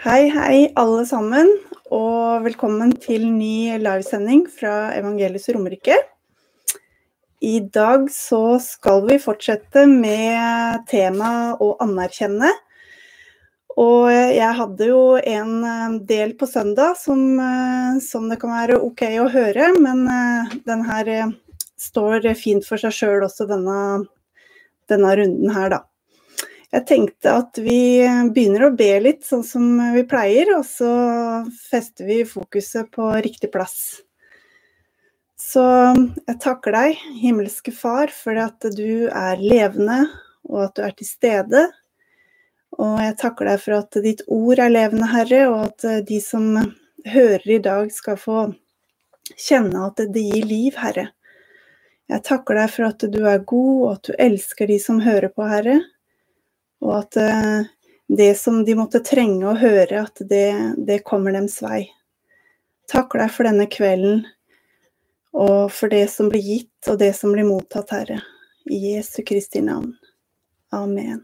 Hei, hei alle sammen, og velkommen til ny livesending fra Evangeliets Romerike. I dag så skal vi fortsette med tema å anerkjenne. Og jeg hadde jo en del på søndag som det kan være ok å høre, men den her står fint for seg selv også denne runden her da. Jeg tenkte at vi begynner å be litt sånn som vi pleier, og så fester vi fokuset på riktig plass. Så jeg takker deg, himmelske far, for at du er levende, og at du er til stede. Og jeg takker deg for at ditt ord er levende, Herre, og at de som hører i dag skal få kjenne at det gir liv, Herre. Jeg takker deg for at du er god, og at du elsker de som hører på, Herre. Og at det som de måtte trenge å høre, at det kommer dems vei. Takk deg for denne kvelden, og for det som blir gitt, og det som blir mottatt, Herre. I Jesu Kristi navn. Amen.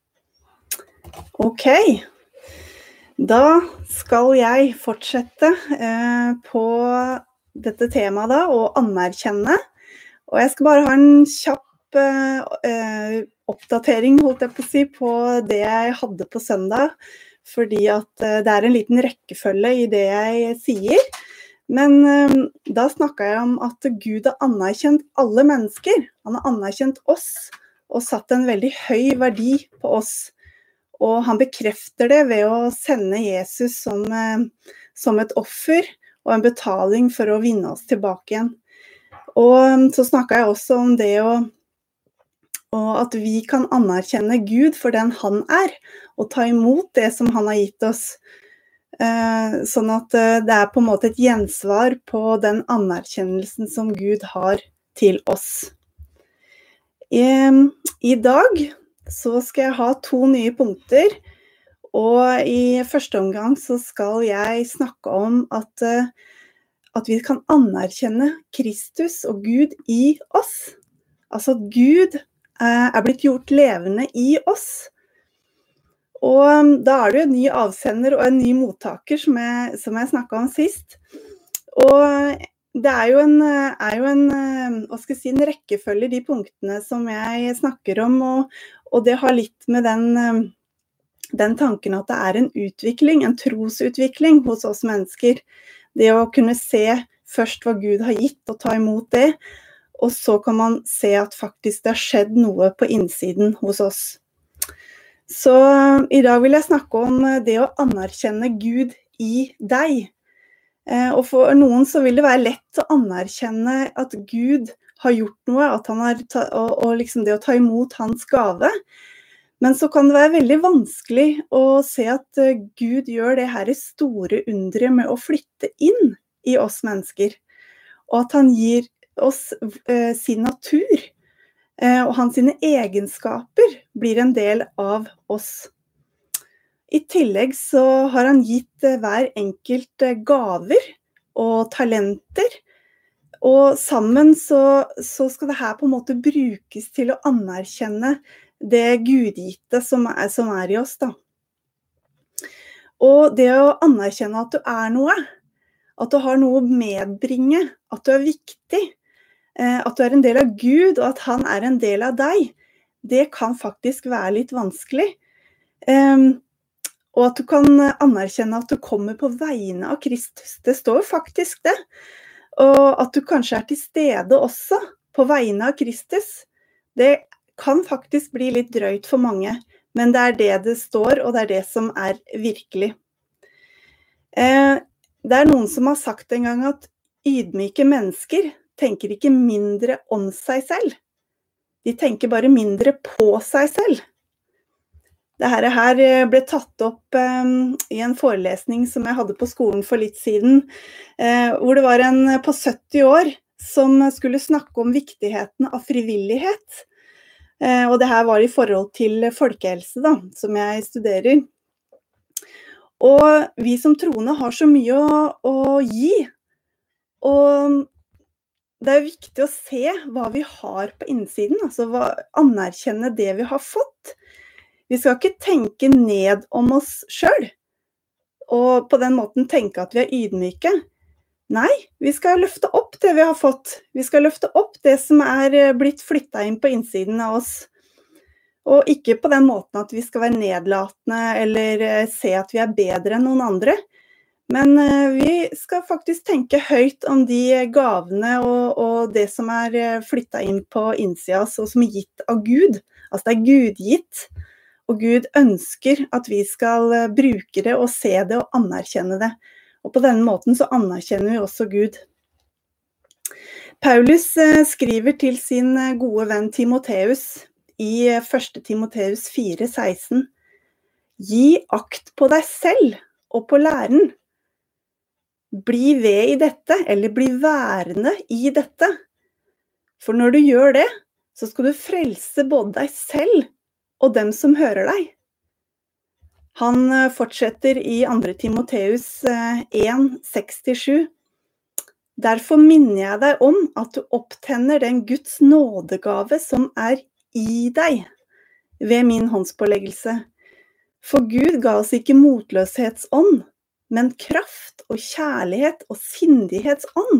Ok, da skal jeg fortsette på dette temaet da, å anerkjenne. Og jeg skal bare ha en kjapp oppdatering, holdt jeg på å si, på det jeg hadde på søndag, fordi at det er en liten rekkefølge i det jeg sier. Men da snakket jeg om at Gud har anerkjent alle mennesker. Han har anerkjent oss og satt en veldig høy verdi på oss. Og han bekrefter det ved å sende Jesus som et offer og en betaling for å vinne oss tilbake igjen. Og så snakket jeg også om det og at vi kan anerkjenne Gud for den han er, og ta imot det som han har gitt oss. Sånn at det er på en måte et gjensvar på den anerkjennelsen som Gud har til oss. I dag så skal jeg ha 2 nye punkter, og i første omgang så skal jeg snakke om at vi kan anerkjenne Kristus og Gud i oss. Altså at Gud er blitt gjort levende i oss. Og da er det jo en ny avsender og en ny mottaker som jeg snakket om sist. Og det er jo en hva skal jeg si, en rekkefølge i de punktene som jeg snakker om, og det har litt med den tanken at det er en utvikling, en trosutvikling hos oss mennesker. Det å kunne se først hva Gud har gitt og ta imot det, og så kan man se at faktisk det har skjedd noe på innsiden hos oss. Så i dag vil jeg snakke om det å anerkjenne Gud i deg. Og for noen så vil det være lett å anerkjenne at Gud har gjort noe, at han har og liksom det å ta imot hans gave. Men så kan det være veldig vanskelig å se at Gud gjør det her store undret med å flytte inn i oss mennesker. Og at han gir oss sin natur, og hans sine egenskaper blir en del av oss. I tillegg så har han gitt hver enkelt gaver og talenter, og sammen så skal det her på en måte brukes til å anerkjenne det gudgitte som er i oss da. Og det å anerkjenne at du er noe, at du har noe å medbringe, at du er viktig, at du er en del av Gud, og at han er en del av deg, det kan faktisk være litt vanskelig. Og at du kan anerkjenne at du kommer på vegne av Kristus, det står faktisk det. Og at du kanskje er til stede også på vegne av Kristus, det kan faktisk bli litt drøyt for mange, men det er det står, og det er det som er virkelig. Det er noen som har sagt en gang at ydmyke mennesker tenker ikke mindre om seg selv. De tenker bare mindre på seg selv. Dette her ble tatt opp i en forelesning som jeg hadde på skolen for litt siden, hvor det var en på 70 år som skulle snakke om viktigheten av frivillighet. Og det her var i forhold til folkehelse da, som jeg studerer. Og vi som troende har så mye å gi, og det er viktig å se hva vi har på innsiden, altså anerkjenne det vi har fått. Vi skal ikke tenke ned om oss selv, og på den måten tenke at vi er ydmyke. Nei, vi skal løfte opp det vi har fått. Vi skal løfte opp det som er blitt flyttet inn på innsiden av oss. Og ikke på den måten at vi skal være nedlatende eller se at vi er bedre enn noen andre. Men vi skal faktisk tenke høyt om de gavene og det som er flyttet inn på innsiden av oss, og som er gitt av Gud. Altså det er gudgitt, og Gud ønsker at vi skal bruke det og se det og anerkjenne det. Og på denne måten så anerkjenner vi også Gud. Paulus skriver til sin gode venn Timotheus i 1. Timotheus 4,16: Gi akt på deg selv og på læren. Bli ved i dette, eller bli værende i dette. For når du gjør det, så skal du frelse både deg selv og dem som hører deg. Han fortsetter i 2. Timotheus 1,6-7. Derfor minner jeg deg om at du opptenner den Guds nådegave som er i deg ved min håndspåleggelse. For Gud ga oss ikke motløshetsånd, men kraft og kjærlighet og sindighetsånd.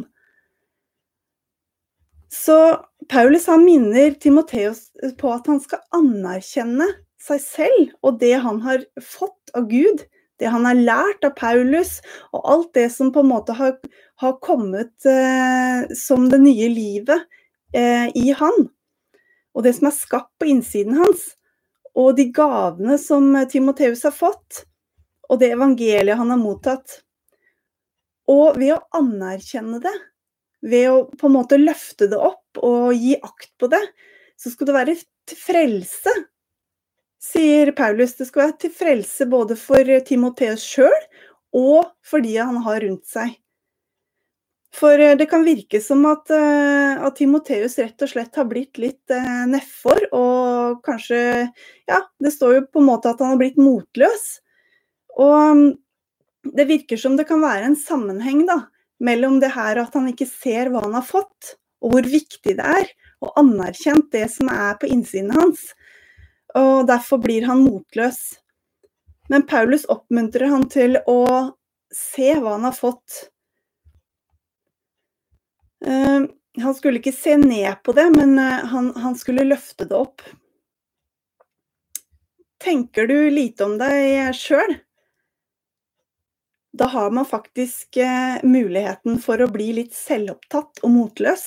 Så Paulus han minner Timotheus på at han skal anerkjenne seg selv og det han har fått av Gud, det han har lært av Paulus, og alt det som på en måte har kommet som det nye livet i han, og det som er skapt på innsiden hans, og de gavene som Timotheus har fått, og det evangeliet han har mottatt. Og ved å anerkjenne det, ved å på en måte løfte det opp og gi akt på det, så skal det være til frelse, sier Paulus. Det skal være til frelse både for Timotheus selv og for de han har rundt seg. For det kan virke som at Timotheus rett og slett har blitt litt nedfor, og kanskje, ja, det står jo på en måte at han har blitt motløs. Og det virker som det kan være en sammenheng da, mellom det her at han ikke ser hva han har fått, og hvor viktig det er, og anerkjent det som er på innsiden hans. Og derfor blir han motløs. Men Paulus oppmuntrer han til å se hva han har fått. Han skulle ikke se ned på det, men han skulle løfte det opp. Tenker du lite om deg selv? Da har man faktisk muligheten for å bli litt selvopptatt og motløs.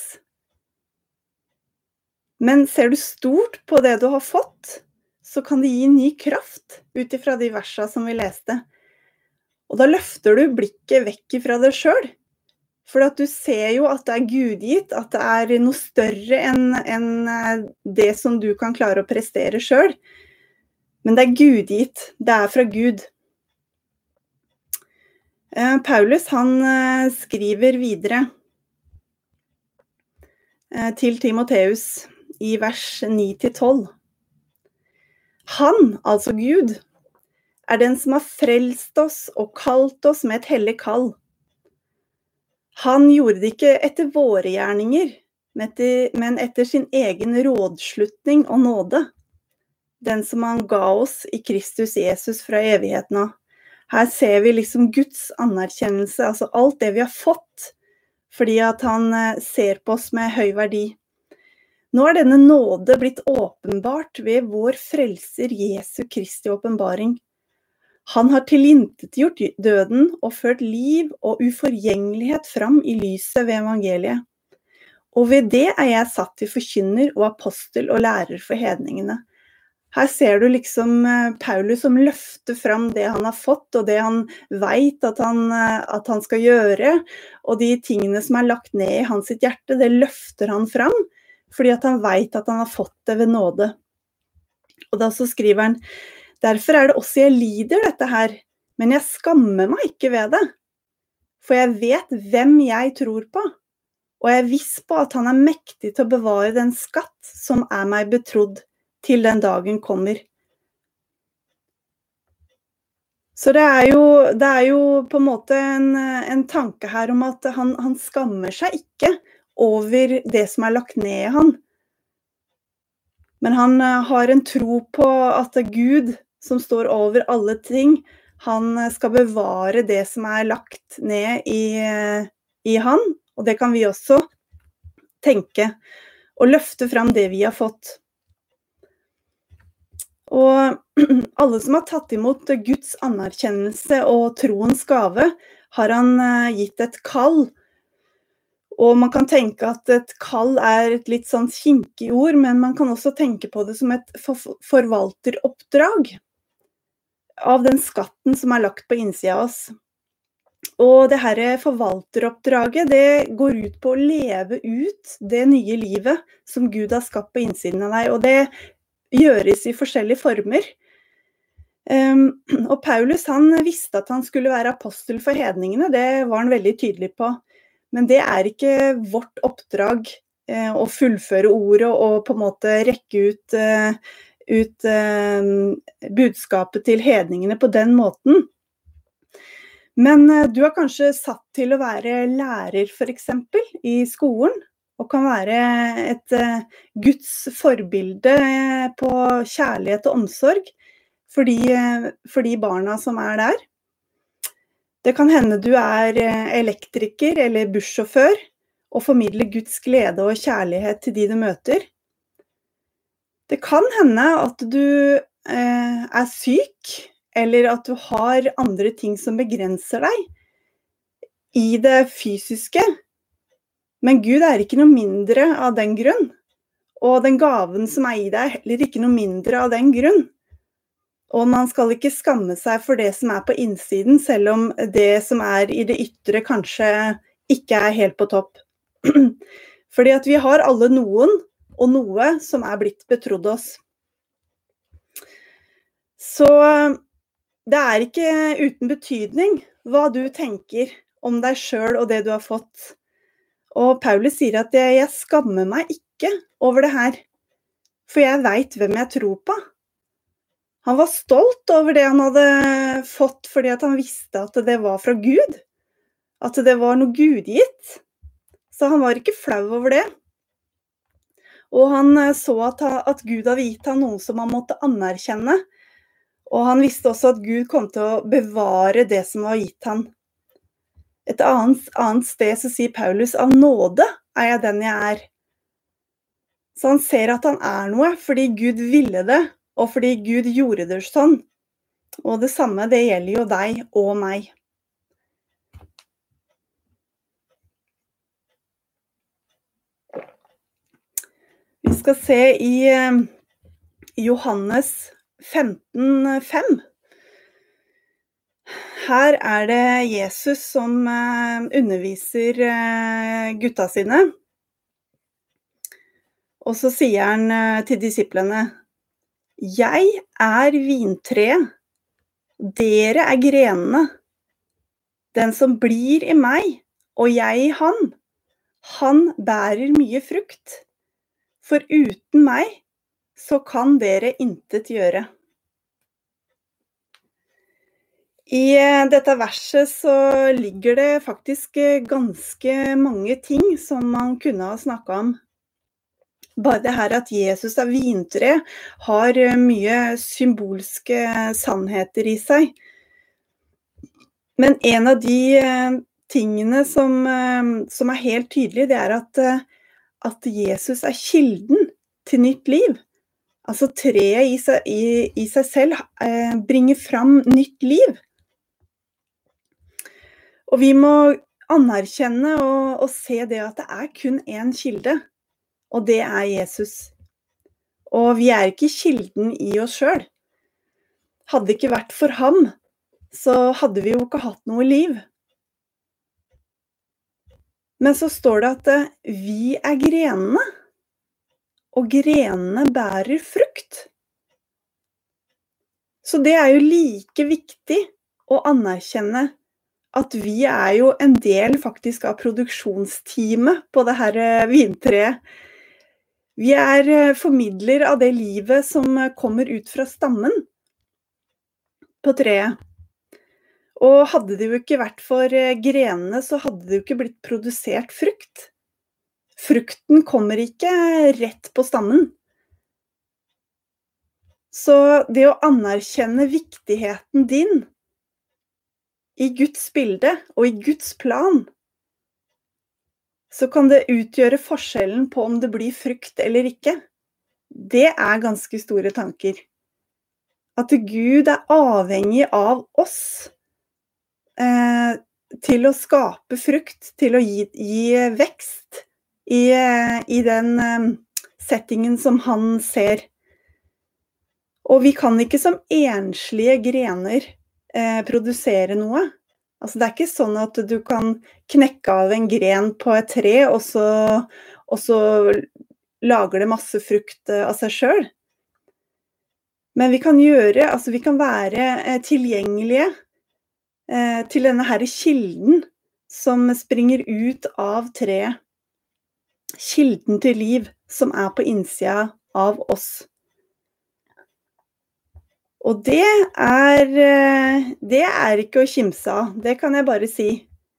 Men ser du stort på det du har fått, så kan det gi ny kraft ut ifra de versene som vi leste. Og da løfter du blikket vekk ifra deg selv, for at du ser jo at det er gudgitt, at det er noe større enn det som du kan klare å prestere selv. Men det er gudgitt, det er fra Gud. Paulus han skriver videre til Timotheus i vers 9-12. Han, altså Gud, er den som har frelst oss og kalt oss med et hellig kall. Han gjorde det ikke etter våre gjerninger, men etter sin egen rådslutning og nåde, den som han ga oss i Kristus Jesus fra evigheten av. Her ser vi liksom Guds anerkjennelse, altså alt det vi har fått, fordi at han ser på oss med høy verdi. Nå er denne nåde blitt åpenbart ved vår frelser Jesu Kristi åpenbaring. Han har tilintetgjort døden og ført liv og uforgjengelighet fram i lyset ved evangeliet. Og ved det er jeg satt til forkynner og apostel og lærer for hedningene. Her ser du liksom Paulus som løfter fram det han har fått, og det han vet at han skal gjøre, og de tingene som er lagt ned i hans sitt hjerte, det løfter han fram, fordi at han vet at han har fått det ved nåde. Og da så skriver han, derfor er det også jeg lider dette her, men jeg skammer meg ikke ved det, for jeg vet hvem jeg tror på, og jeg er viss på at han er mektig til å bevare den skatt som er meg betrodd, til den dagen kommer. Så det er jo på en måte en tanke her om at han skammer seg ikke over det som er lagt ned i han. Men han har en tro på at Gud, som står over alle ting, Han skal bevare det som lagt ned i han, og det kan vi også tenke, og løfte fram det vi har fått. Og alle som har tatt imot Guds anerkjennelse og troens gave, har han gitt et kall. Og man kan tenke at et kall et litt sånn kinkig ord, men man kan også tenke på det som et forvalteroppdrag av den skatten som lagt på innsida av oss. Og det her forvalteroppdraget, det går ut på å leve ut det nye livet som Gud har skapt på innsiden av deg, og det gjøres i forskjellige former. Og Paulus, han visste at han skulle være apostel for hedningene, det var han veldig tydelig på. Men det ikke vårt oppdrag å fullføre ordet og på en måte rekke ut budskapet til hedningene på den måten. Men du har kanskje satt til å være lærer for eksempel i skolen, og kan være et Guds forbilde på kjærlighet og omsorg for de barna som der. Det kan hende du elektriker eller bussjåfør og formidler Guds glede og kjærlighet til de du møter. Det kan hende at du syk, eller at du har andre ting som begrenser deg i det fysiske. Men Gud ikke noe mindre av den grunn, og den gaven som i deg heller ikke noe mindre av den grunn. Og man skal ikke skamme seg for det som på innsiden, selv om det som i det ytre kanskje ikke helt på topp. Fordi at vi har alle noen og noe som blitt betrodd oss. Så det ikke uten betydning hva du tenker om deg selv og det du har fått. Og Paulus sier at jeg skammer meg ikke over det her, for jeg vet hvem jeg tror på. Han var stolt over det han hadde fått, fordi at han visste at det var fra Gud, at det var noe gudgitt. Så han var ikke flau over det. Og han så at Gud hadde gitt han noe som han måtte anerkjenne, og han visste også at Gud kom til å bevare det som var gitt han. Et annet sted så sier Paulus, av nåde jeg den jeg Så han ser at han noe fordi Gud ville det, og fordi Gud gjorde det sånn. Og det samme, det gjelder jo deg og meg. Vi skal se i Johannes 15:5. Her det Jesus som underviser gutta sine. Og så sier han til disiplene, «Jeg vintre, dere grenene. Den som blir i meg, og jeg i han bærer mye frukt. For uten meg, så kan dere intet gjøre.» I dette verset så ligger det faktisk ganske mange ting som man kunne ha snakket om. Bare det her at Jesus vintre har mye symbolske sannheter i seg. Men en av de tingene som helt tydelig, det at Jesus kilden til nytt liv. Altså treet i seg selv bringer fram nytt liv. Og vi må anerkjenne og se det at det kun en kilde, og det Jesus. Og vi ikke kilden i oss selv. Hadde det ikke vært for ham, så hadde vi jo ikke hatt noe liv. Men så står det at vi grenene, og grenene bærer frukt. Så det jo like viktig å anerkjenne at vi jo en del faktisk av produksjonsteamet på det her vintreet. Vi formidler av det livet som kommer ut fra stammen på treet. Og hadde det jo ikke vært for grenene, så hadde det jo ikke blitt produsert frukt. Frukten kommer ikke rett på stammen. Så det å anerkjenne viktigheten din i Guds bilde og i Guds plan, så kan det utgjøre forskjellen på om det blir frukt eller ikke. Det ganske store tanker. At Gud avhengig av oss til å skape frukt, til å gi vekst i den settingen som han ser. Og vi kan ikke som enslige grener produsere noe. Altså det ikke sånn at du kan knekke av en gren på et tre, og så lager det masse frukt av seg selv. Men vi kan være tilgjengelige til denne her kilden som springer ut av treet. Kilden til liv som på innsida av oss. Og det ikke å kimse av, det kan jeg bare si.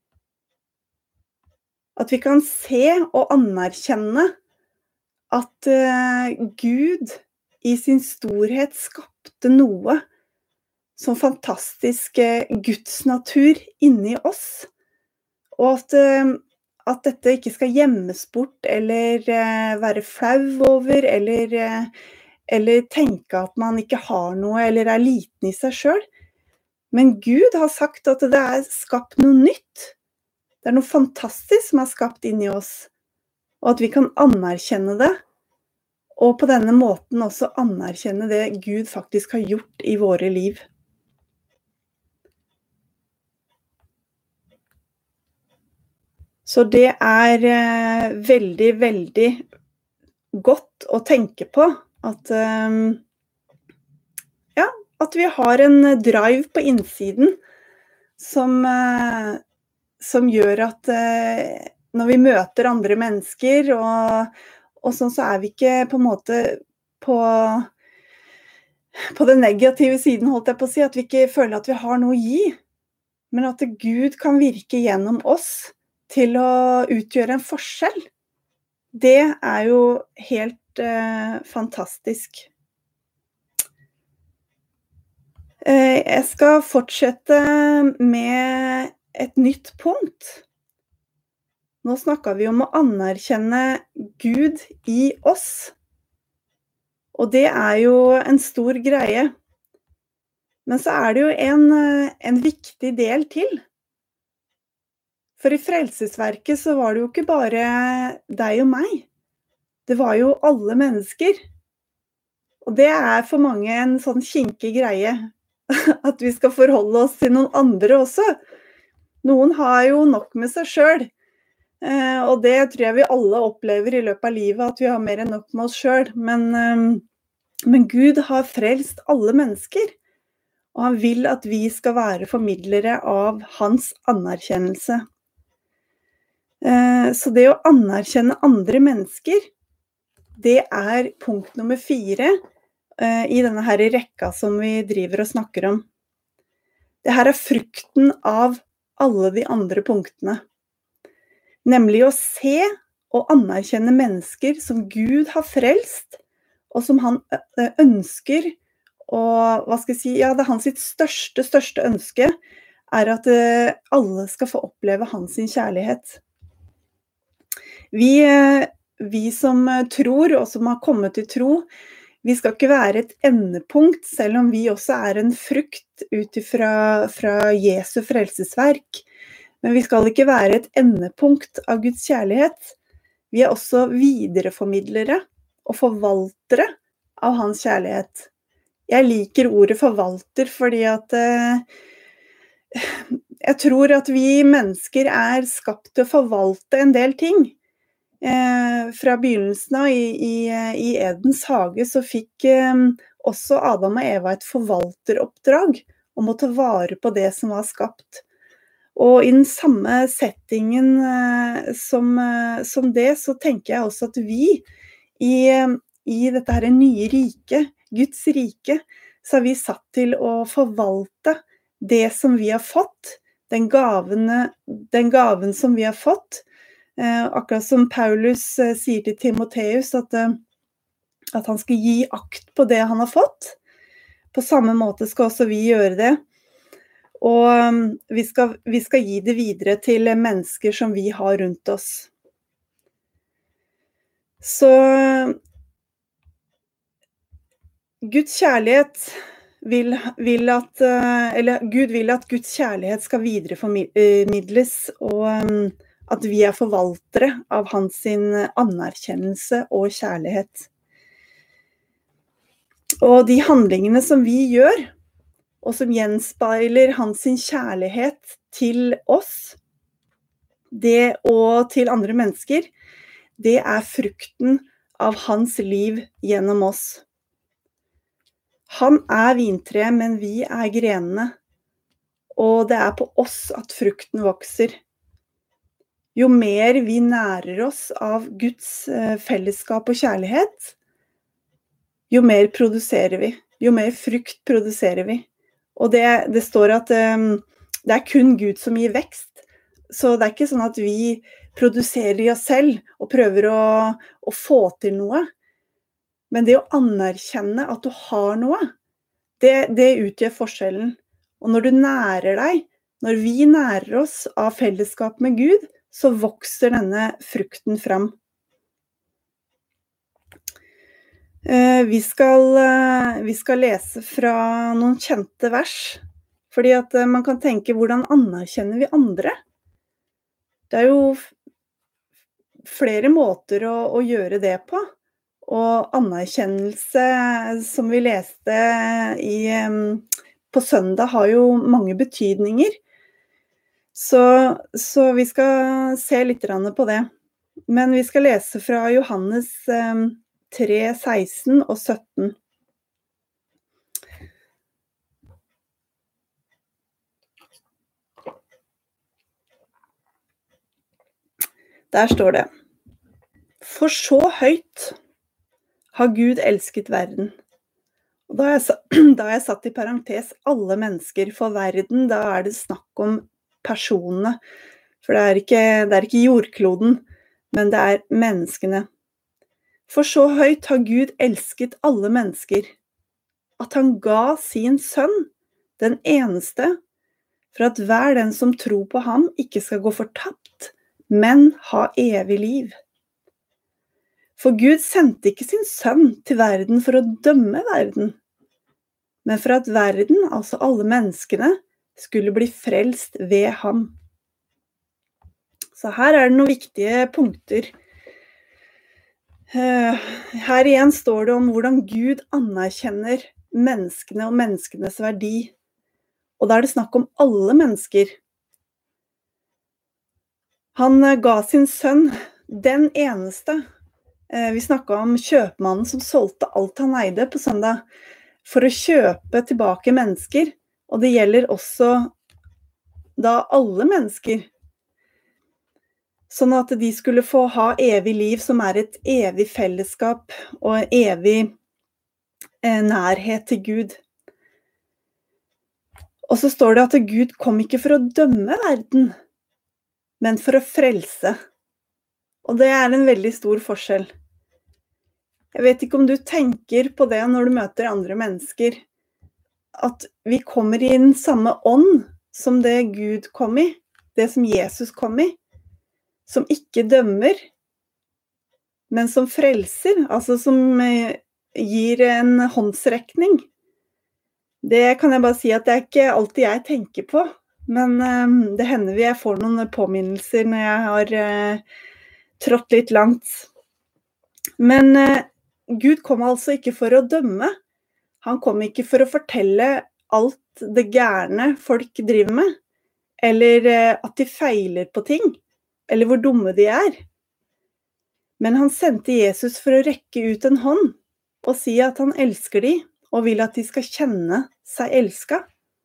At vi kan se og anerkjenne at Gud i sin storhet skapte noe som fantastisk Guds natur inni oss, og at dette ikke skal gjemmes bort, eller være flau over, eller tenke at man ikke har noe, eller liten i seg selv. Men Gud har sagt at det skapt noe nytt. Det noe fantastisk som skapt inni oss, og at vi kan anerkjenne det, og på denne måten også anerkjenne det Gud faktisk har gjort i våre liv. Så det veldig, veldig godt å tenke på at vi har en drive på innsiden som gjør at når vi møter andre mennesker, og sånn så vi ikke på en måte på den negative siden, holdt jeg på å si, at vi ikke føler at vi har noe å gi, men at Gud kan virke gjennom oss til å utgjøre en forskjell. Det jo helt fantastisk. Jeg skal fortsette med et nytt punkt. Nå snakker vi om å anerkjenne Gud i oss. Og det jo en stor greie. Men så det jo en viktig del til. For i frelsesverket så var det jo ikke bare deg og meg. Det var jo alle mennesker. Og det for mange en sånn kinkig greie, at vi skal forholde oss til noen andre også. Noen har jo nok med seg selv, og det tror jeg vi alle opplever i løpet av livet, at vi har mer enn nok med oss selv. Men Gud har frelst alle mennesker, og han vil at vi skal være formidlere av hans anerkjennelse. Så det å anerkjenne andre mennesker, det punkt nummer 4 i denne her rekka som vi driver og snakker om. Det her frukten av alle de andre punktene. Nemlig å se og anerkjenne mennesker som Gud har frelst, og som han ønsker, og hva skal jeg si, det hans sitt største ønske, at alle skal få oppleve hans kjærlighet. Vi som tror, og som har kommet til tro, vi skal ikke være et endepunkt, selv om vi også en frukt fra Jesu frelsesverk. Men vi skal ikke være et endepunkt av Guds kjærlighet. Vi også videreformidlere og forvaltere av hans kjærlighet. Jeg liker ordet forvalter, fordi at jeg tror at vi mennesker skapt til å forvalte en del ting. Fra begynnelsen av i Edens hage så fikk også Adam og Eva et forvalteroppdrag om å ta vare på det som var skapt. Og i den samme settingen som det, så tenker jeg også at vi i dette her nye rike, Guds rike, så vi satt til å forvalte det som vi har fått, den gaven som vi har fått. Akkurat som Paulus sier til Timoteus at han skal gi akt på det han har fått. På samme måte skal også vi gjøre det. Og vi skal gi det videre til mennesker som vi har rundt oss. Så Guds kjærlighet Gud vil at Guds kjærlighet skal videreformidles, og at vi er forvaltere av hans anerkjennelse og kjærlighet. Og de handlingene som vi gjør, og som gjenspeiler hans kjærlighet til oss, det og til andre mennesker, det er frukten av hans liv gjennom oss. Han er vintreet, men vi er grenene, og det er på oss at frukten vokser. Jo mer vi nærer oss av Guds fellesskap og kjærlighet, jo mer produserer vi, jo mer frukt produserer vi. Og det står at det er kun Gud som gir vekst, så det er ikke sånn at vi produserer i oss selv og prøver å få til noe. Men det å anerkjenne at du har noe, det utgjør forskjellen. Og når du nærer deg, når vi nærer oss av fellesskap med Gud, så vokser denne frukten fram. Vi skal lese fra noen kjente vers, fordi at man kan tenke, hvordan anerkjenner vi andre? Det er jo flere måter å gjøre det på. Og anerkjennelse, som vi leste på søndag, har jo mange betydninger. Så vi skal se litt på det. Men vi skal lese fra Johannes 3, 16 og 17. Der står det: For så høyt har Gud elsket verden. Og da har jeg satt i parentes alle mennesker, for verden, da er det snakk om personene. For det er ikke jordkloden, men det er menneskene. For så høyt har Gud elsket alle mennesker, at han ga sin sønn, den eneste, for at hver den som tror på ham ikke skal gå fortapt, men ha evig liv. For Gud sendte ikke sin sønn til verden for å dømme verden, men for at verden, altså alle menneskene, skulle bli frelst ved ham. Så her er det noen viktige punkter. Her igjen står det om hvordan Gud anerkjenner menneskene og menneskenes verdi. Og da er det snakk om alle mennesker. Han ga sin sønn, den eneste. Vi snakket om kjøpmannen som solgte alt han eide på søndag, for å kjøpe tilbake mennesker, og det gjelder også da alle mennesker. Sånn at de skulle få ha evig liv, som er et evig fellesskap og evig nærhet til Gud. Og så står det at Gud kom ikke for å dømme verden, men for å frelse. Og det er en veldig stor forskjell. Jeg vet ikke om du tenker på det når du møter andre mennesker, at vi kommer i den samme ånd som det Gud kom i, det som Jesus kom i, som ikke dømmer, men som frelser, altså som gir en håndsrekning. Det kan jeg bare si at det er ikke alltid jeg tenker på, men det hender jeg får noen påminnelser når jeg har trådt litt langt. Men Gud kom altså ikke for å dømme. Han kom ikke for å fortelle alt det gærne folk driver med, eller at de feiler på ting, eller hvor dumme de er. Men han sendte Jesus for å rekke ut en hånd og si at han elsker de, og vil at de skal kjenne seg elsket.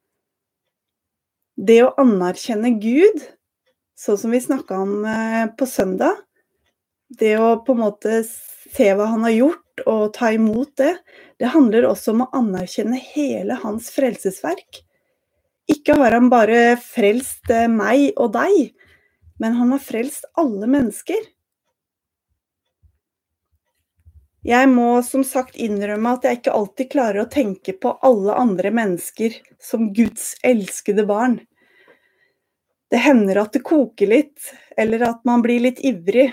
Det å anerkjenne Gud, sånn som vi snakket om på søndag, det å på en måte se hva han har gjort og ta imot det, det handler også om å anerkjenne hele hans frelsesverk. Ikke har han bare frelst meg og deg, men han har frelst alle mennesker. Jeg må som sagt innrømme at jeg ikke alltid klarer å tenke på alle andre mennesker som Guds elskede barn. Det hender at det koker litt, eller at man blir litt ivrig.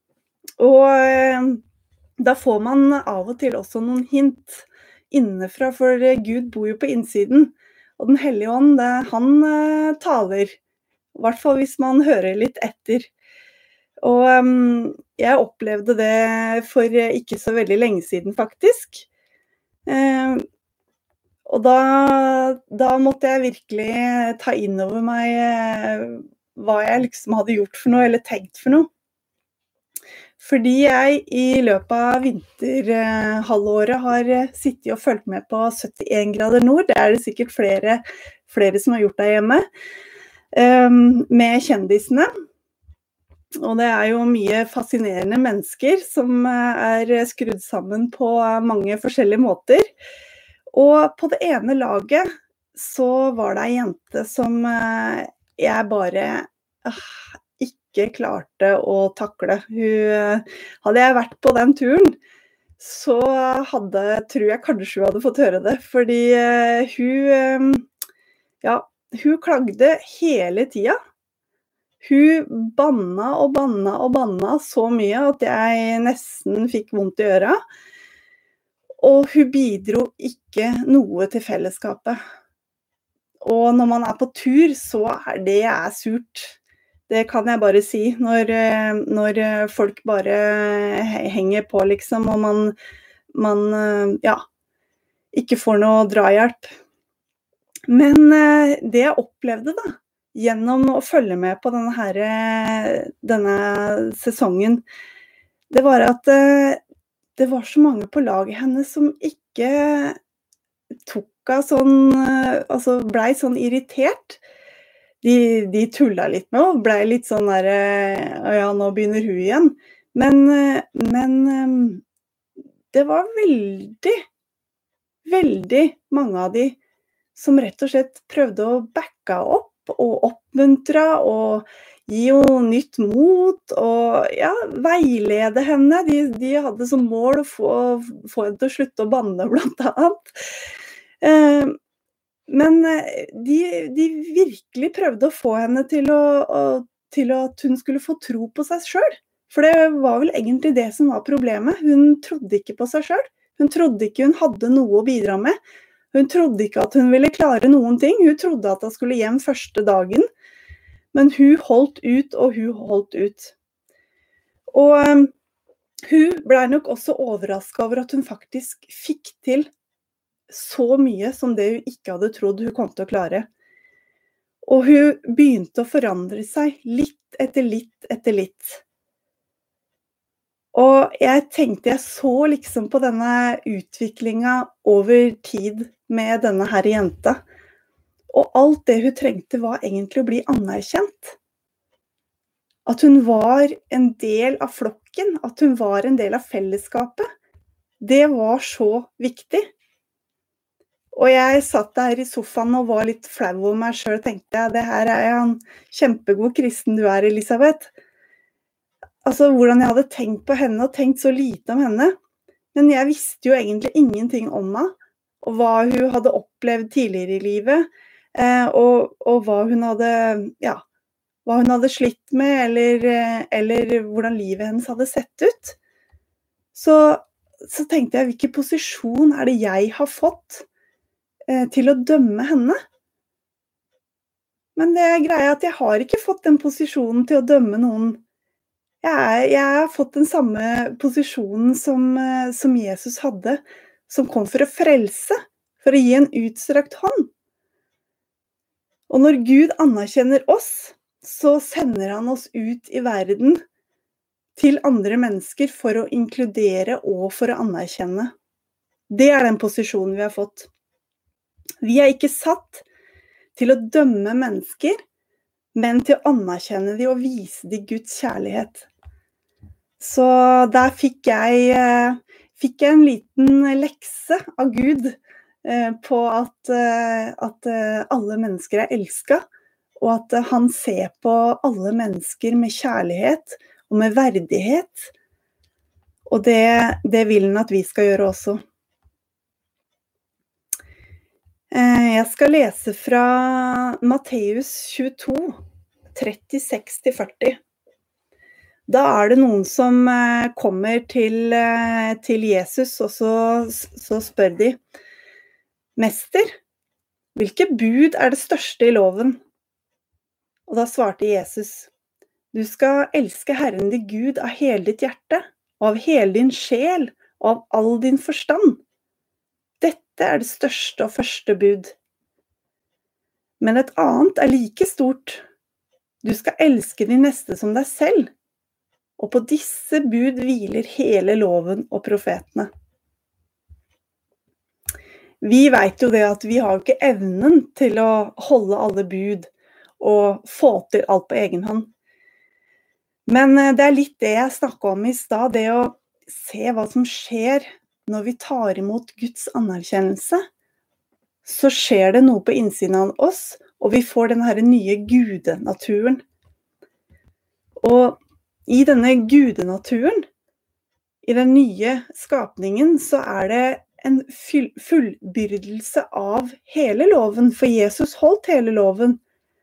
Og da får man av og til også noen hint innenfra, for Gud bor jo på innsiden. Og Den Hellige Ånd, han taler, i hvert fall hvis man hører litt etter. Og jeg opplevde det for ikke så veldig lenge siden, faktisk. Og da måtte jeg virkelig ta inn over meg hva jeg liksom hadde gjort for noe, eller tenkt for noe. Fordi jeg i løpet av vinterhalvåret har sittet og følt med på 71 grader nord. Det det sikkert flere som har gjort der hjemme, med kjendisene. Og det jo mye fascinerende mennesker som skrudd sammen på mange forskjellige måter. Og på det ene laget så var det en jente som jeg bare ikke klarte å takle. Hadde jeg vært på den turen, så tror jeg kanskje hun hadde fått høre det. Fordi hun klagde hele tiden. Hun banna og banna og banna så mye at jeg nesten fikk vondt i øra. Og hun bidro ikke noe til fellesskapet. Og når man på tur, så det surt. Det kan jeg bare si, når folk bare henger på, liksom, og man ikke får noe drahjelp. Men det jeg opplevde da, gjennom å følge med på denne sesongen, det var at det var så mange på laget hennes som ikke tok av ble sånn irritert. De tullet litt med, og ble litt sånn der, ja, nå begynner hun igjen. Men det var veldig, veldig mange av de som rett og slett prøvde å backe opp og oppmuntre og gi jo nytt mot og veilede henne. De hadde som mål å få henne til å slutte å banne, blant annet. Men de virkelig prøvde å få henne til at hun skulle få tro på seg selv. For det var vel egentlig det som var problemet. Hun trodde ikke på seg selv. Hun trodde ikke hun hadde noe å bidra med. Hun trodde ikke at hun ville klare noen ting. Hun trodde at hun skulle hjem første dagen. Men hun holdt ut, og hun holdt ut. Og hun ble nok også overrasket over at hun faktisk fikk til så mye som det hun ikke hadde trodd hun kom til å klare. Og hun begynte å forandre seg litt etter litt etter litt. Og jeg tenkte, jeg så liksom på denne utviklingen over tid med denne her jenta. Og alt det hun trengte var egentlig å bli anerkjent. At hun var en del av flokken, at hun var en del av fellesskapet. Det var så viktig. Og jeg satt der i sofaen og var litt flau over meg selv, tenkte jeg, det her en kjempegod kristen du Elisabeth. Altså, hvordan jeg hadde tenkt på henne og tenkt så lite om henne. Men jeg visste jo egentlig ingenting om henne, og hva hun hadde opplevd tidligere i livet, og hva hun hadde slitt med, eller hvordan livet hennes hadde sett ut. Så tenkte jeg, hvilken posisjon det jeg har fått til å dømme henne? Men det greia at jeg har ikke fått den posisjonen til å dømme noen. Jeg har fått den samme posisjonen som Jesus hadde, som kom for å frelse, for å gi en utstrakt hånd. Og når Gud anerkjenner oss, så sender han oss ut i verden til andre mennesker for å inkludere og for å anerkjenne. Det den posisjonen vi har fått. Vi ikke satt til å dømme mennesker, men til å anerkjenne dem og vise dem Guds kjærlighet. Så der fikk jeg en liten lekse av Gud på at alle mennesker elsket, og at han ser på alle mennesker med kjærlighet og med verdighet. Og det vil han at vi skal gjøre også. Jeg skal lese fra Matteus 22, 36-40. Da det noen som kommer til Jesus, og så spør de, «Mester, hvilke bud det største i loven?» Og da svarte Jesus, «Du skal elske Herren din Gud av hele ditt hjerte, og av hele din sjel, og av all din forstand. Dette det største og første bud. Men et annet like stort. Du skal elske din neste som deg selv, og på disse bud hviler hele loven og profetene.» Vi vet jo det at vi har ikke evnen til å holde alle bud og få til alt på egen hånd. Men det litt det jeg snakket om i sted, det å se hva som skjer når vi tar imot Guds anerkjennelse. Så skjer det noe på innsiden av oss, og vi får denne nye gudenaturen. Og i denne gudenaturen, i den nye skapningen, så det en fullbyrdelse av hele loven, for Jesus holdt hele loven.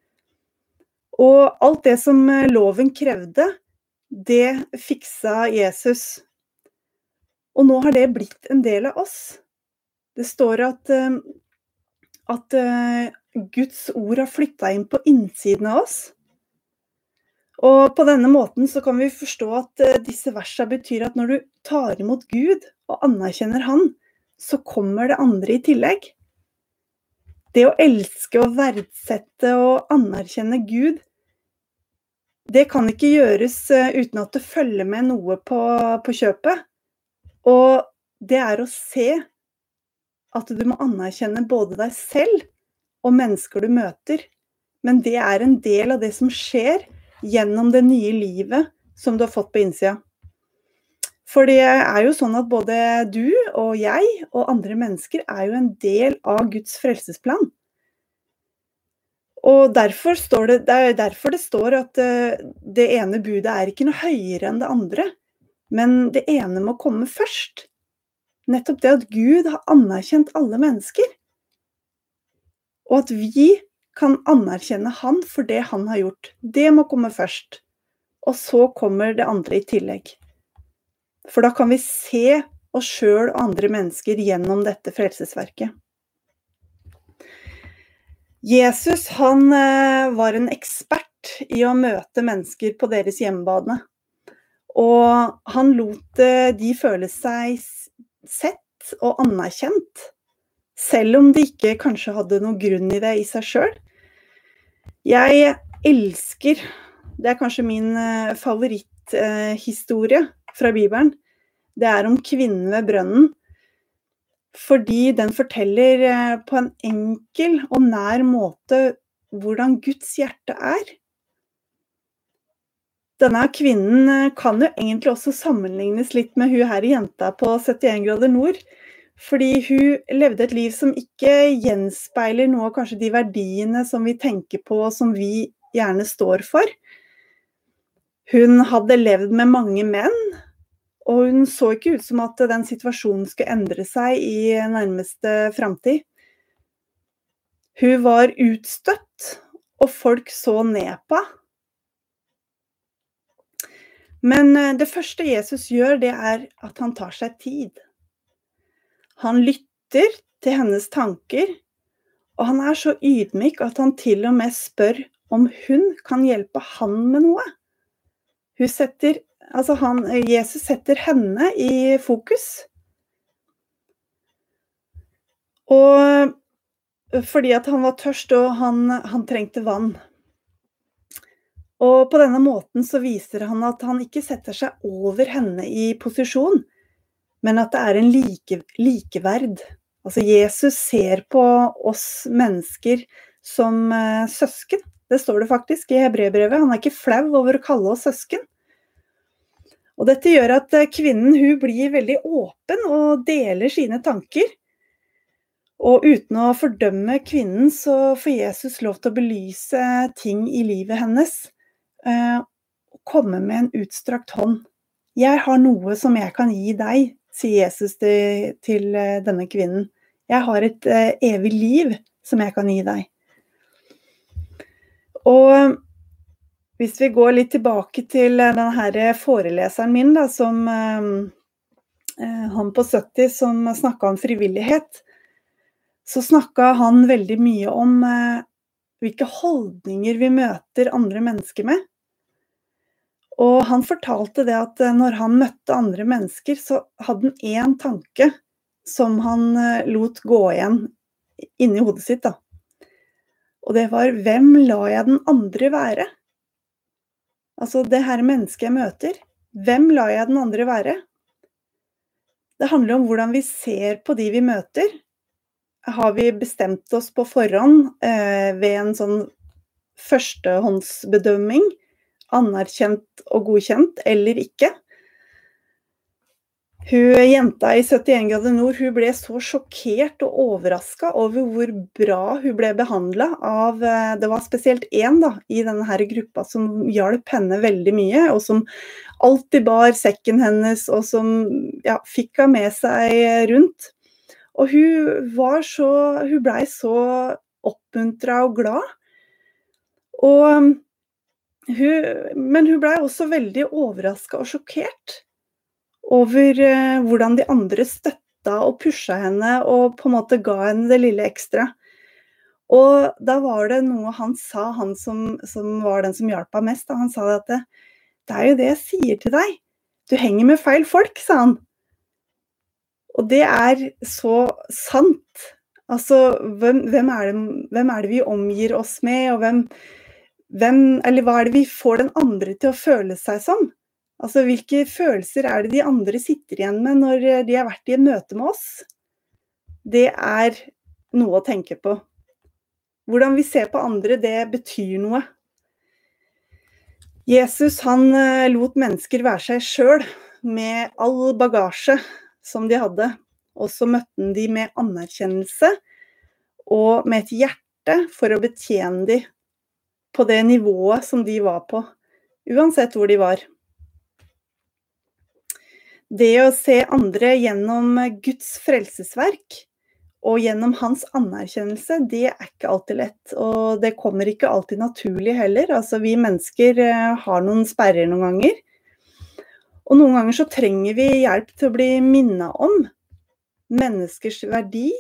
Og alt det som loven krevde, det fiksa Jesus. Og nå har det blitt en del av oss. Det står at Guds ord har flyttet inn på innsiden av oss. Og på denne måten så kan vi forstå at disse versene betyr at når du tar imot Gud og anerkjenner han, så kommer det andre i tillegg. Det å elske og verdsette og anerkjenne Gud, det kan ikke gjøres uten at det følger med noe på kjøpet. Og det å se at du må anerkjenne både deg selv og mennesker du møter. Men det en del av det som skjer gjennom det nye livet som du har fått på innsida. For det jo sånn at både du og jeg og andre mennesker jo en del av Guds frelsesplan. Og derfor står det derfor det står at det ene budet ikke noe høyere enn det andre, men det ene må komme først. Nettopp det at Gud har anerkjent alle mennesker, og at vi kan anerkjenne han for det han har gjort. Det må komme først, og så kommer det andre i tillegg. For da kan vi se oss selv og andre mennesker gjennom dette frelsesverket. Jesus, han var en ekspert i å møte mennesker på deres hjemmebane. Og han lot de føle seg sett og anerkjent, selv om de ikke kanskje hadde noen grunn i det i seg selv. Jeg elsker, det kanskje min favoritthistorie fra Bibelen, det om kvinnen ved brønnen, fordi den forteller på en enkel og nær måte hvordan Guds hjerte Denne kvinnen kan jo egentlig også sammenlignes litt med hun her jenta på 71 grader nord, fordi hun levde et liv som ikke gjenspeiler noe av kanskje de verdiene som vi tenker på, og som vi gjerne står for. Hun hadde levd med mange menn, og hun så ikke ut som at den situasjonen skulle endre seg i nærmeste fremtid. Hun var utstøtt, og folk så ned på. Men det første Jesus gjør, det at han tar seg tid. Han lytter til hennes tanker, og han så ydmyk at han til og med spør om hun kan hjelpe han med noe. Jesus setter henne i fokus. Og fordi at han var tørst, og han trengte vann. Og på denne måten så viser han at han ikke setter seg over henne i posisjon, men at det en likeverd. Altså Jesus ser på oss mennesker som søsken. Det står det faktisk i Hebreerbrevet. Han ikke flau over å kalle oss søsken. Og dette gjør at kvinnen hun blir veldig åpen og deler sine tanker. Og uten å fordømme kvinnen så får Jesus lov til å belyse ting i livet hennes. Og komme med en utstrakt hånd Jeg har noe som jeg kan gi deg, sier Jesus til denne kvinnen. Jeg har et evig liv som jeg kan gi deg. Og hvis vi går litt tilbake til denne foreleseren min, da, som han på 70 som snakket om frivillighet, så snakket han veldig mye om hvilke holdninger vi møter andre mennesker med. Og han fortalte det at når han møtte andre mennesker, så hadde han en tanke som han lot gå igjen inni hodet sitt, da. Og det var, hvem lar jeg den andre være? Altså det her mennesket jeg møter, hvem lar jeg den andre være? Det handler om hvordan vi ser på de vi møter. Har vi bestemt oss på forhånd ved en sånn førstehåndsbedømming, anerkjent og godkjent eller ikke? Jenta i 71 grader nord, hun ble så sjokkert og overrasket over hvor bra hun ble behandlet av, det var spesielt en da, i denne her gruppa som hjalp henne veldig mye, og som alltid bar sekken hennes, og som fikk henne med seg rundt. Og hun ble så oppmuntret og glad. Men hun ble også veldig overrasket og sjokkert over hvordan de andre støtta og pusha henne og på en måte ga henne det lille ekstra. Og da var det noe han sa, han som var den som hjalp henne mest, da. Han sa at det jo det jeg sier til deg. Du henger med feil folk, sa han. Og det så sant. Altså, hvem det vi omgir oss med, og eller hva det vi får den andre til å føle seg som? Altså, hvilke følelser det de andre sitter igjen med når de har vært i et møte med oss? Det noe å tenke på. Hvordan vi ser på andre, det betyr noe. Jesus, han lot mennesker være seg selv med all bagasje som de hadde. Og så møtte han de med anerkjennelse og med et hjerte for å betjene de på det nivået som de var på, uansett hvor de var. Det å se andre gjennom Guds frelsesverk og gjennom hans anerkjennelse, det ikke alltid lett, og det kommer ikke alltid naturlig heller. Altså, vi mennesker har noen sperrer noen ganger, og noen ganger så trenger vi hjelp til å bli minnet om menneskers verdi,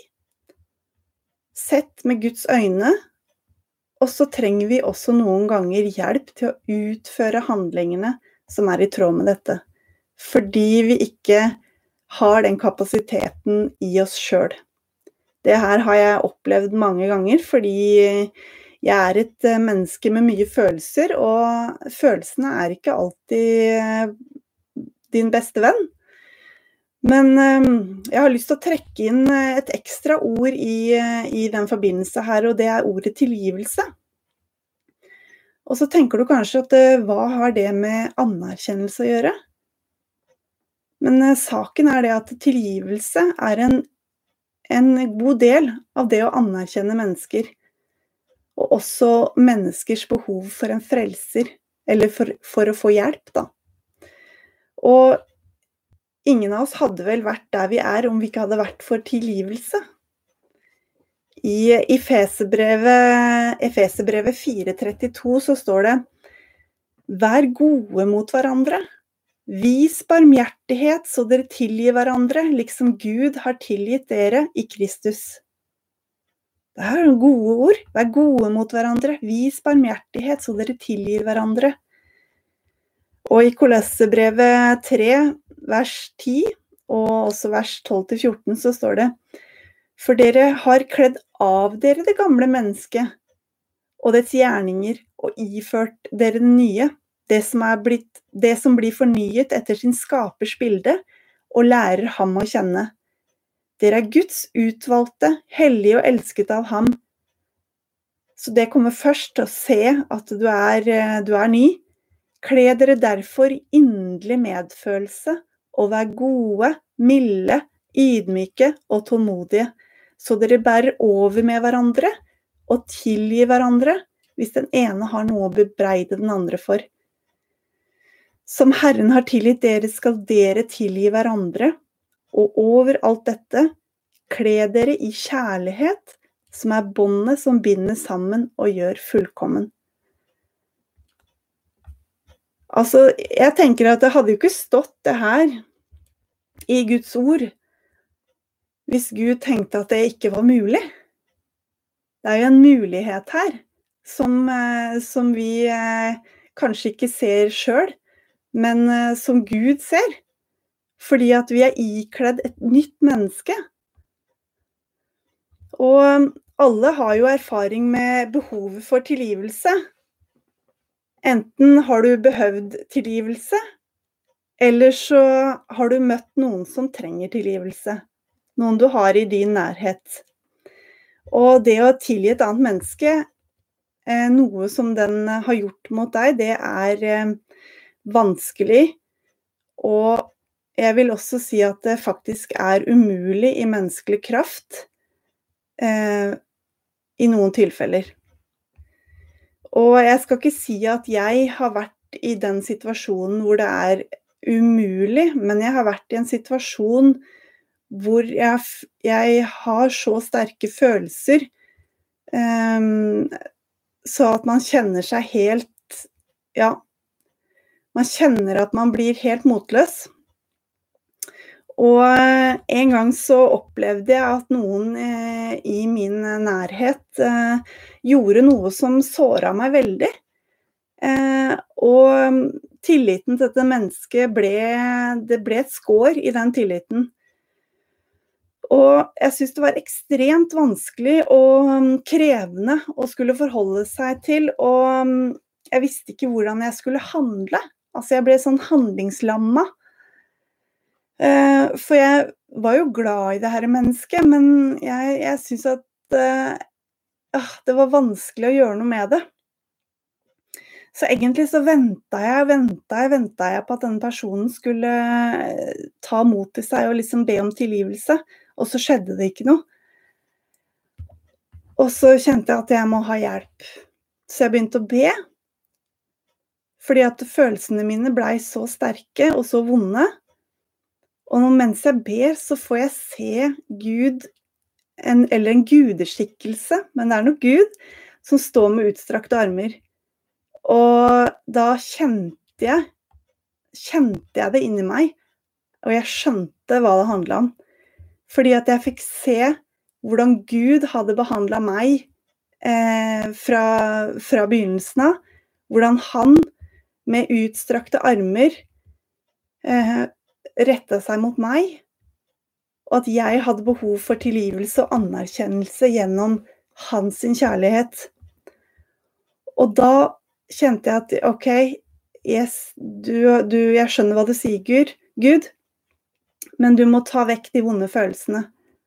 sett med Guds øyne, og så trenger vi også noen ganger hjelp til å utføre handlingene som i tråd med dette. Fordi vi ikke har den kapasiteten i oss selv. Det her har jeg opplevd mange ganger, fordi jeg et menneske med mye følelser, og følelsene ikke alltid din beste venn. Men jeg har lyst til å trekke inn et ekstra ord i den forbindelse her, og det ordet tilgivelse. Og så tenker du kanskje at hva har det med anerkjennelse å gjøre? Men saken det at tilgivelse en god del av det å anerkjenne mennesker, og også menneskers behov for en frelser, eller for å få hjelp, da. Og ingen av oss hadde vel vært der vi om vi ikke hadde vært for tilgivelse. I Efeserbrevet 4:32 så står det: Vær gode mot hverandre. Vis barmhjertighet så dere tilgir hverandre, liksom Gud har tilgitt dere i Kristus. Det gode ord. Vær gode mot hverandre. Vis barmhjertighet så dere tilgir hverandre. Og i Kolosserbrevet 3, vers 10, og også vers 12-14, så står det: For dere har kledd av dere det gamle mennesket og dets gjerninger, og iført dere det nye, det som blir fornyet etter sin skapers bilde, og lærer ham å kjenne. Dere Guds utvalgte, hellige og elsket av ham. Så det kommer først til å se at du ny. Kle dere derfor i inderlig medfølelse, og vær gode, milde, ydmyke og tålmodige, så dere bærer over med hverandre, og tilgir hverandre, hvis den ene har noe å bebreide den andre for. Som Herren har tilgitt dere, skal dere tilgi hverandre, og over alt dette, kle dere i kjærlighet, som båndet som binder sammen og gjør fullkommen. Altså, jeg tenker at det hadde jo ikke stått det her i Guds ord, hvis Gud tenkte at det ikke var mulig. Det jo en mulighet her, som vi kanskje ikke ser selv, men som Gud ser, fordi at vi ikledd et nytt menneske. Og alle har jo erfaring med behovet for tilgivelse. Enten har du behøvd tilgivelse, eller så har du møtt noen som trenger tilgivelse. Noen du har i din nærhet. Og det å tilgi et annet menneske, noe som den har gjort mot deg, det vanskelig, og jeg vil også si at det faktisk umulig i menneskelig kraft i noen tilfeller. Og jeg skal ikke si at jeg har vært i den situasjonen hvor det umulig, men jeg har vært i en situasjon hvor jeg har så sterke følelser, så at man kjenner seg helt, man kjenner at man blir helt motløs. Og en gang så opplevde jeg at noen i min nærhet gjorde noe som såret meg veldig. Og tilliten til dette mennesket det ble et skår i den tilliten. Og jeg synes det var ekstremt vanskelig og krevende å skulle forholde seg til, og jeg visste ikke hvordan jeg skulle handle. Altså jeg ble sånn handlingslammet. For jeg var jo glad i det her mennesket, men jeg synes at det var vanskelig å gjøre noe med det. Så egentlig så ventet jeg på at denne personen skulle ta mot til seg og liksom be om tilgivelse, og så skjedde det ikke noe. Og så kjente jeg at jeg må ha hjelp. Så jeg begynte å be, fordi at følelsene mine ble så sterke og så vonde. Og mens jeg ber, så får jeg se Gud, eller en gudeskikkelse, men det nok Gud, som står med utstrakte armer. Og da kjente jeg det inni meg, og jeg skjønte hva det handlet om. Fordi at jeg fikk se hvordan Gud hadde behandlet meg fra begynnelsen av, hvordan han med utstrakte armer rettet seg mot meg, og at jeg hadde behov for tilgivelse og anerkjennelse gjennom hans kjærlighet. Og da kjente jeg at, ok, yes, jeg skjønner hva du sier, Gud, men du må ta vekk de vonde følelsene.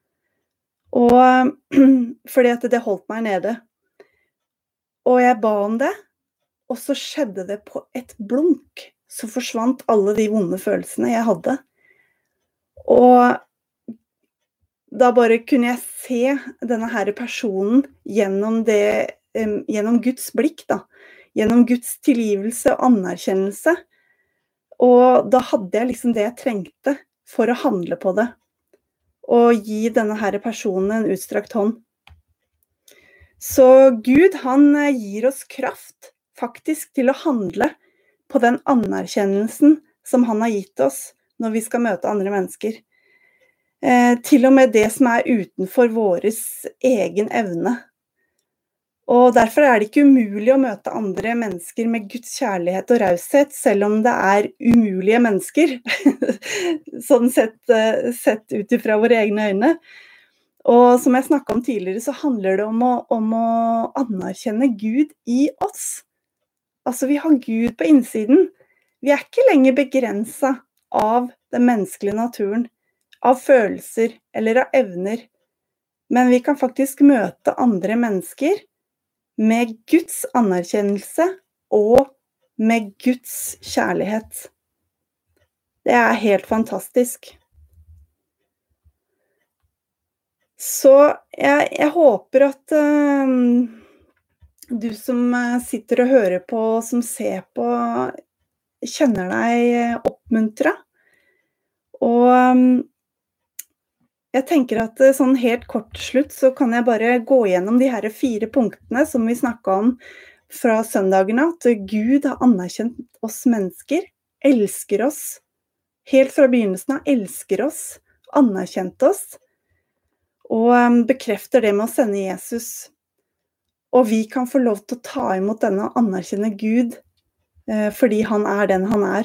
Og fordi at det holdt meg nede. Og jeg ba om det, og så skjedde det på et blunk. Så forsvant alle de vonde følelsene jeg hadde. Og da bare kunne jeg se denne her personen gjennom Guds blikk, da. Gjennom Guds tilgivelse og anerkjennelse. Og da hadde jeg liksom det jeg trengte for å handle på det. Og gi denne her personen en utstrakt hånd. Så Gud, han gir oss kraft faktisk til å handle på den anerkjennelsen som han har gitt oss når vi skal møte andre mennesker. Til og med det som utenfor våres egen evne. Og derfor det ikke umulig å møte andre mennesker med Guds kjærlighet og raushet, selv om det umulige mennesker, sånn sett ut ifra våre egne øyne. Og som jeg snakket om tidligere, så handler det om å anerkjenne Gud i oss. Altså, vi har Gud på innsiden. Vi ikke lenger begrenset av den menneskelige naturen, av følelser eller av evner. Men vi kan faktisk møte andre mennesker med Guds anerkjennelse og med Guds kjærlighet. Det helt fantastisk. Så jeg håper at du som sitter og hører på, som ser på, kjenner deg oppmuntret. Og jeg tenker at sånn helt kort til slutt så kan jeg bare gå gjennom de her 4 punktene som vi snakket om fra søndagene, at Gud har anerkjent oss mennesker, elsker oss, helt fra begynnelsen av elsker oss, anerkjent oss, og bekrefter det med å sende Jesus. Og vi kan få lov til å ta imot denne og anerkjenne Gud, fordi han den han er.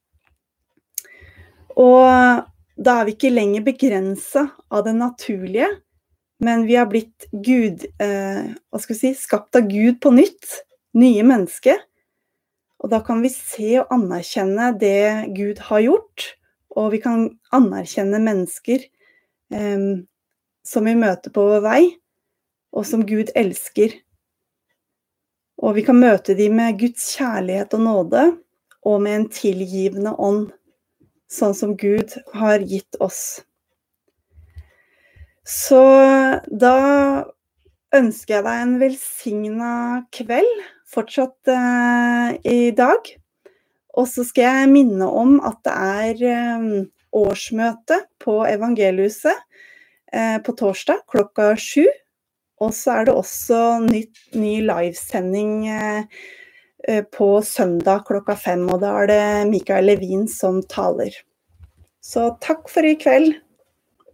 Og da vi ikke lenger begrenset av det naturlige, men vi har blitt skapt av Gud på nytt, nye mennesker. Og da kan vi se og anerkjenne det Gud har gjort, og vi kan anerkjenne mennesker som vi møter på vår vei, og som Gud elsker. Og vi kan møte dem med Guds kjærlighet og nåde, og med en tilgivende ånd, sånn som Gud har gitt oss. Så da ønsker jeg deg en velsignet kveld, fortsatt i dag. Og så skal jeg minne om at det årsmøte på Evangelihuset på torsdag klokka 7. Og så det også ny livesending på søndag klokka 5, og da det Mikael Levin som taler. Så takk for i kveld.